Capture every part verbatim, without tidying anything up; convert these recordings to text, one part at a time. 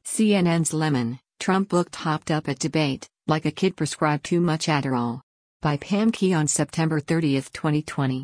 C N N's Lemon, Trump looked hopped up at debate, like a kid prescribed too much Adderall. By Pam Key on September thirtieth, twenty twenty.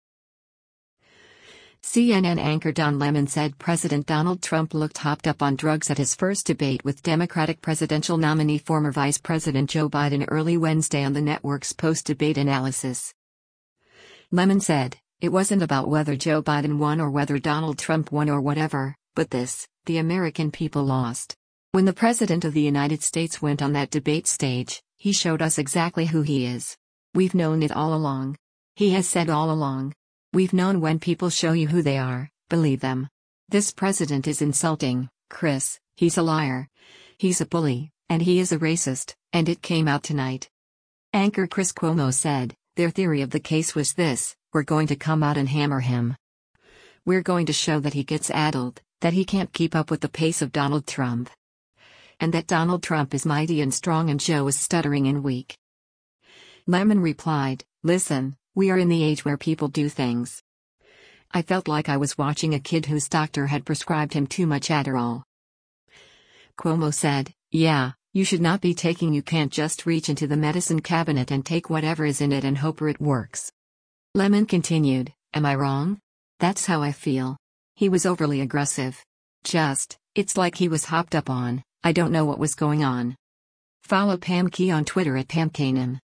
C N N anchor Don Lemon said President Donald Trump looked hopped up on drugs at his first debate with Democratic presidential nominee former Vice President Joe Biden early Wednesday on the network's post-debate analysis. Lemon said, "It wasn't about whether Joe Biden won or whether Donald Trump won or whatever, but this: the American people lost. When the President of the United States went on that debate stage, he showed us exactly who he is. We've known it all along. He has said all along. We've known when people show you who they are, believe them. This president is insulting, Chris, he's a liar. He's a bully, and he is a racist, and it came out tonight." Anchor Chris Cuomo said, "Their theory of the case was this: we're going to come out and hammer him. We're going to show that he gets addled, that he can't keep up with the pace of Donald Trump. And that Donald Trump is mighty and strong and Joe is stuttering and weak." Lemon replied, "Listen, we are in the age where people do things. I felt like I was watching a kid whose doctor had prescribed him too much Adderall." Cuomo said, "Yeah, you should not be taking you can't just reach into the medicine cabinet and take whatever is in it and hope it works." Lemon continued, "Am I wrong? That's how I feel. He was overly aggressive. Just, it's like he was hopped up on, I don't know what was going on." Follow Pam Key on Twitter at Pam Kanan.